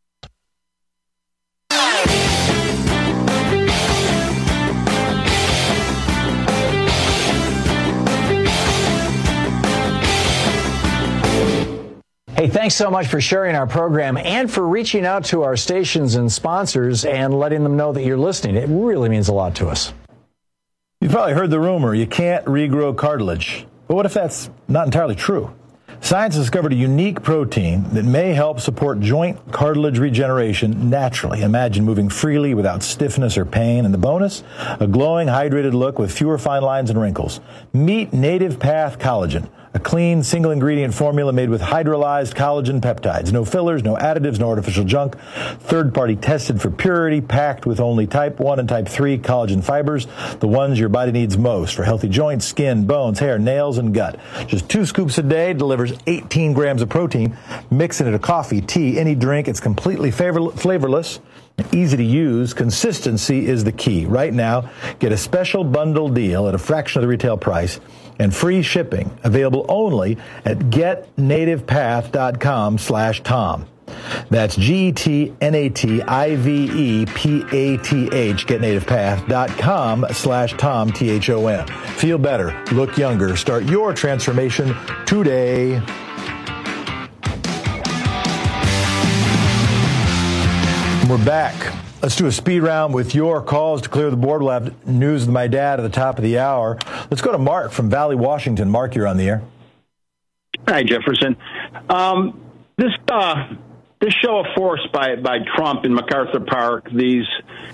Hey, thanks so much for sharing our program and for reaching out to our stations and sponsors and letting them know that you're listening. It really means a lot to us. You've probably heard the rumor you can't regrow cartilage. But what if that's not entirely true? Science discovered a unique protein that may help support joint cartilage regeneration naturally. Imagine moving freely without stiffness or pain. And the bonus? A glowing, hydrated look with fewer fine lines and wrinkles. Meet Native Path Collagen, a clean, single-ingredient formula made with hydrolyzed collagen peptides. No fillers, no additives, no artificial junk. Third-party tested for purity, packed with only type 1 and type 3 collagen fibers, the ones your body needs most for healthy joints, skin, bones, hair, nails, and gut. Just 2 scoops a day delivers 18 grams of protein. Mix it into coffee, tea, any drink. It's completely flavorless. Easy to use. Consistency is the key. Right now, get a special bundle deal at a fraction of the retail price and free shipping available only at getnativepath.com/Tom. That's GETNATIVEPATH, getnativepath.com/Tom, THOM. Feel better, look younger, start your transformation today. We're back. Let's do a speed round with your calls to clear the board. We'll have news with my dad at the top of the hour. Let's go to Mark from Valley, Washington. Mark, you're on the air. Hi, Jefferson. This show of force by Trump in MacArthur Park, these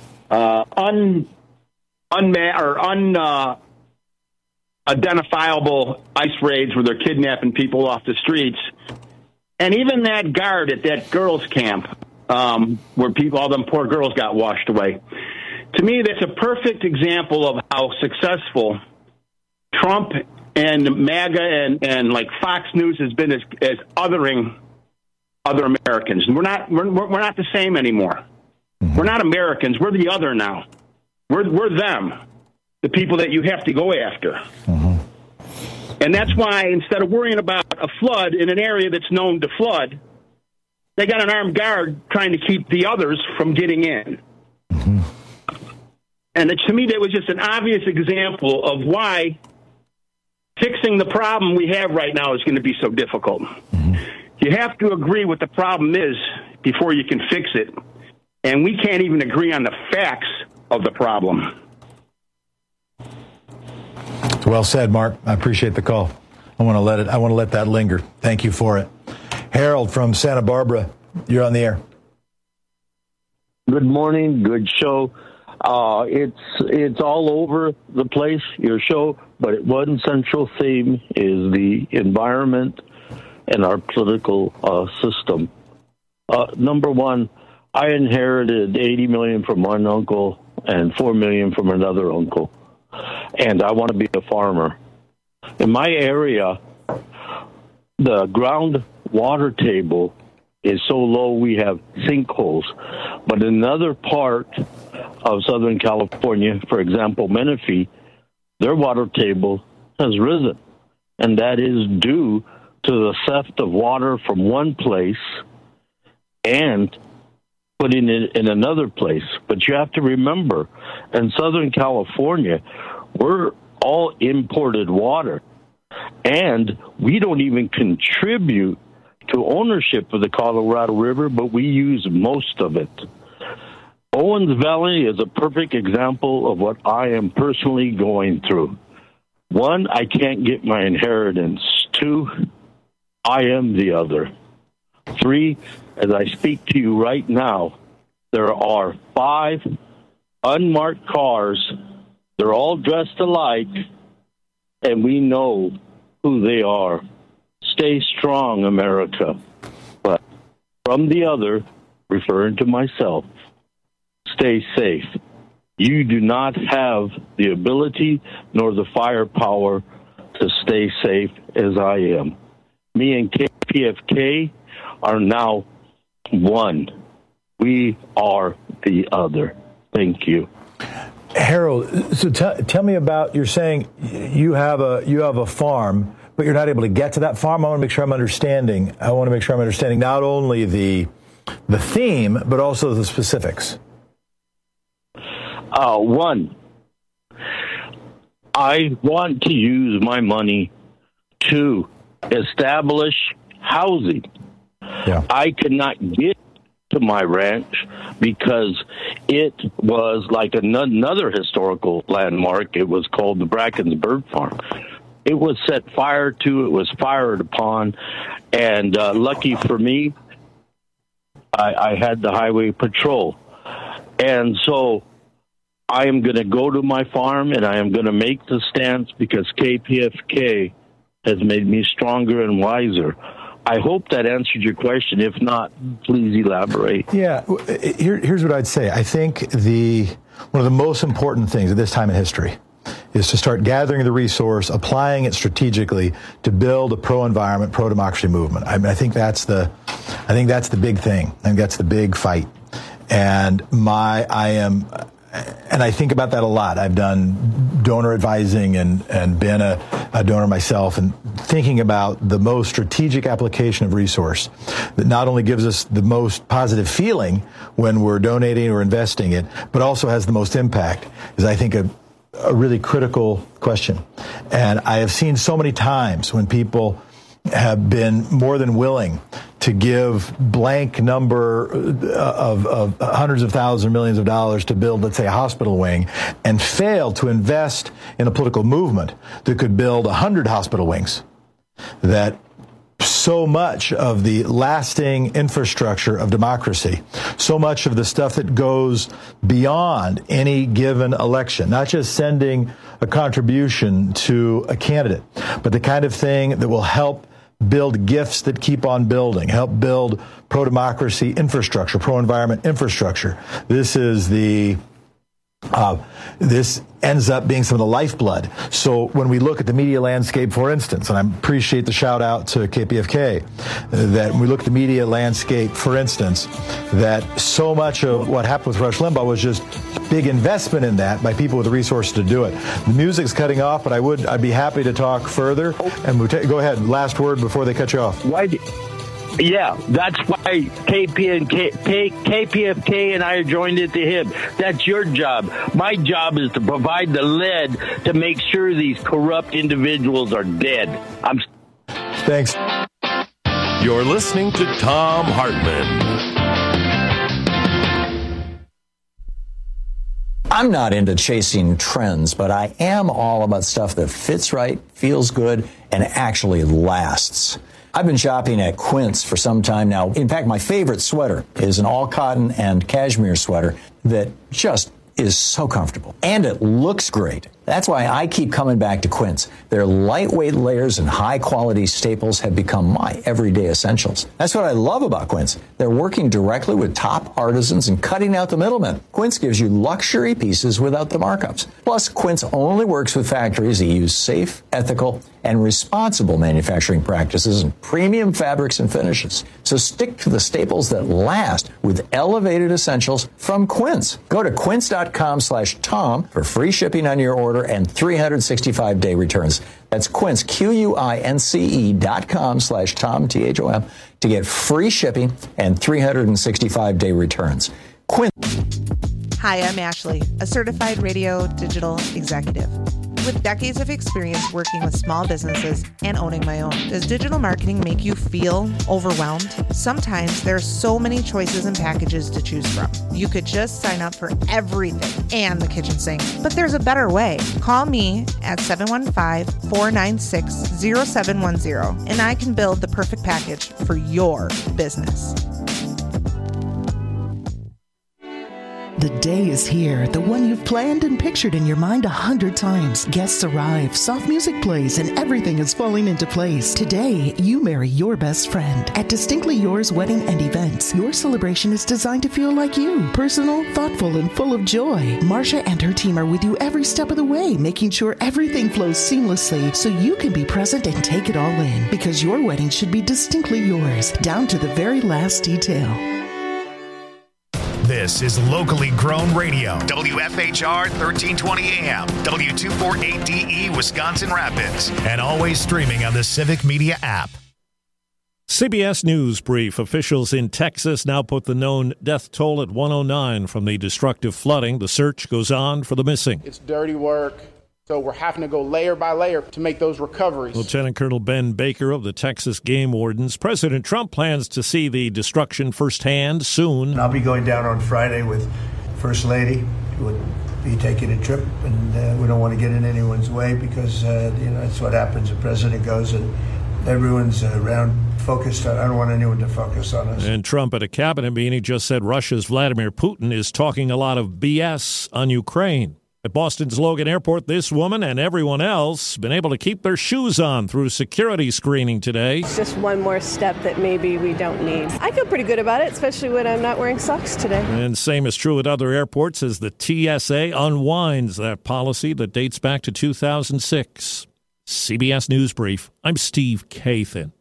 unidentifiable ICE raids where they're kidnapping people off the streets, and even that guard at that girls' camp, where all them poor girls got washed away. To me, that's a perfect example of how successful Trump and MAGA and like Fox News has been as othering other Americans. And we're not the same anymore. Mm-hmm. We're not Americans. We're the other now. We're them, the people that you have to go after. Mm-hmm. And that's why instead of worrying about a flood in an area that's known to flood, they got an armed guard trying to keep the others from getting in. Mm-hmm. And to me, that was just an obvious example of why fixing the problem we have right now is going to be so difficult. Mm-hmm. You have to agree what the problem is before you can fix it. And we can't even agree on the facts of the problem. Well said, Mark. I appreciate the call. I want to let that linger. Thank you for it. Harold from Santa Barbara, you're on the air. Good morning. Good show. It's all over the place, your show, but one central theme is the environment and our political system. Number one, I inherited $80 million from one uncle and $4 million from another uncle, and I want to be a farmer. In my area, the groundwater table is so low we have sinkholes, but in another part of Southern California, for example, Menifee, their water table has risen, and that is due to the theft of water from one place and putting it in another place. But you have to remember, in Southern California, we're all imported water, and we don't even contribute to ownership of the Colorado River, but we use most of it. Owens Valley is a perfect example of what I am personally going through. 1, I can't get my inheritance. 2, I am the other. 3, as I speak to you right now, there are 5 unmarked cars. They're all dressed alike, and we know who they are. Stay strong, America. But from the other, referring to myself, stay safe. You do not have the ability nor the firepower to stay safe as I am. Me and KPFK are now one. We are the other. Thank you. Harold, so tell me about, you're saying you have a farm, but you're not able to get to that farm. I want to make sure I'm understanding. Not only the theme, but also the specifics. 1, I want to use my money to establish housing. Yeah. I could not get to my ranch because it was like another historical landmark. It was called the Bracken's Bird Farm. It was set fire to, it was fired upon, and lucky for me, I had the highway patrol. And so I am going to go to my farm and I am going to make the stance because KPFK has made me stronger and wiser. I hope that answered your question. If not, please elaborate. Yeah, here's what I'd say. I think one of the most important things at this time in history is to start gathering the resource, applying it strategically to build a pro-environment, pro-democracy movement. I mean, I think that's the big thing. I think that's the big fight. And I think about that a lot. I've done donor advising and been a donor myself, and thinking about the most strategic application of resource that not only gives us the most positive feeling when we're donating or investing it, but also has the most impact is, I think, a really critical question. And I have seen so many times when people have been more than willing to give blank number of hundreds of thousands or millions of dollars to build, let's say, a hospital wing, and fail to invest in a political movement that could build 100 hospital wings. That so much of the lasting infrastructure of democracy, so much of the stuff that goes beyond any given election, not just sending a contribution to a candidate, but the kind of thing that will help build gifts that keep on building, help build pro-democracy infrastructure, pro-environment infrastructure. This ends up being some of the lifeblood. So when we look at the media landscape, for instance, and I appreciate the shout out to KPFK, that when we look at the media landscape, for instance, that so much of what happened with Rush Limbaugh was just big investment in that by people with the resources to do it. The music's cutting off, but I'd be happy to talk further. And go ahead, last word before they cut you off. Yeah, that's why KPFK and I joined at the hip. That's your job. My job is to provide the lead to make sure these corrupt individuals are dead. Thanks. You're listening to Thom Hartmann. I'm not into chasing trends, but I am all about stuff that fits right, feels good, and actually lasts. I've been shopping at Quince for some time now. In fact, my favorite sweater is an all-cotton and cashmere sweater that just is so comfortable. And it looks great. That's why I keep coming back to Quince. Their lightweight layers and high-quality staples have become my everyday essentials. That's what I love about Quince. They're working directly with top artisans and cutting out the middlemen. Quince gives you luxury pieces without the markups. Plus, Quince only works with factories that use safe, ethical, and responsible manufacturing practices and premium fabrics and finishes. So stick to the staples that last with elevated essentials from Quince. Go to quince.com/Tom for free shipping on your order and 365-day returns. That's Quince, QUINCE.com/Tom, THOM, to get free shipping and 365-day returns. Quince. Hi, I'm Ashley, a certified radio digital executive. With decades of experience working with small businesses and owning my own, does digital marketing make you feel overwhelmed? Sometimes there are so many choices and packages to choose from. You could just sign up for everything and the kitchen sink. But there's a better way. Call me at 715-496-0710 and I can build the perfect package for your business. The day is here, the one you've planned and pictured in your mind 100 times. Guests arrive, soft music plays, and everything is falling into place. Today, you marry your best friend. At Distinctly Yours Wedding and Events, your celebration is designed to feel like you. Personal, thoughtful, and full of joy. Marcia and her team are with you every step of the way, making sure everything flows seamlessly so you can be present and take it all in. Because your wedding should be distinctly yours, down to the very last detail. This is locally grown radio. WFHR 1320 AM, W248DE, Wisconsin Rapids, and always streaming on the Civic Media app. CBS News Brief. Officials in Texas now put the known death toll at 109 from the destructive flooding. The search goes on for the missing. It's dirty work. So we're having to go layer by layer to make those recoveries. Lieutenant Colonel Ben Baker of the Texas Game Wardens. President Trump plans to see the destruction firsthand soon. I'll be going down on Friday with First Lady, who would be taking a trip, and we don't want to get in anyone's way because, that's what happens. The president goes and everyone's around focused on. I don't want anyone to focus on us. And Trump at a cabinet meeting just said Russia's Vladimir Putin is talking a lot of BS on Ukraine. At Boston's Logan Airport, this woman and everyone else been able to keep their shoes on through security screening today. It's just one more step that maybe we don't need. I feel pretty good about it, especially when I'm not wearing socks today. And same is true at other airports as the TSA unwinds that policy that dates back to 2006. CBS News Brief, I'm Steve Kathan.